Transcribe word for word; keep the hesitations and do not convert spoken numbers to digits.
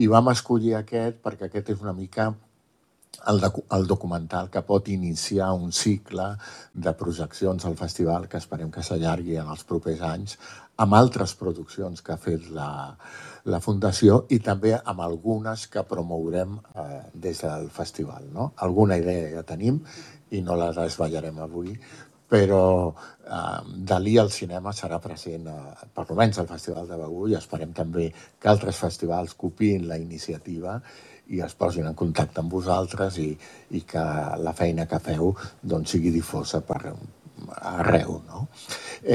i vam escollir aquest perquè aquest és una mica el, el documental que pot iniciar un cicle de projeccions al festival que esperem que s'allargui en els propers anys amb altres produccions que ha fet la, la Fundació i també amb algunes que promourem eh, des del festival. No? Alguna idea ja tenim i no la desvetllarem avui, però eh, Dalí al cinema serà present, eh, per almenys al Festival de Begur, i esperem també que altres festivals copiïn la iniciativa i es posin en contacte amb vosaltres i, i que la feina que feu doncs, sigui difosa per arreu. No?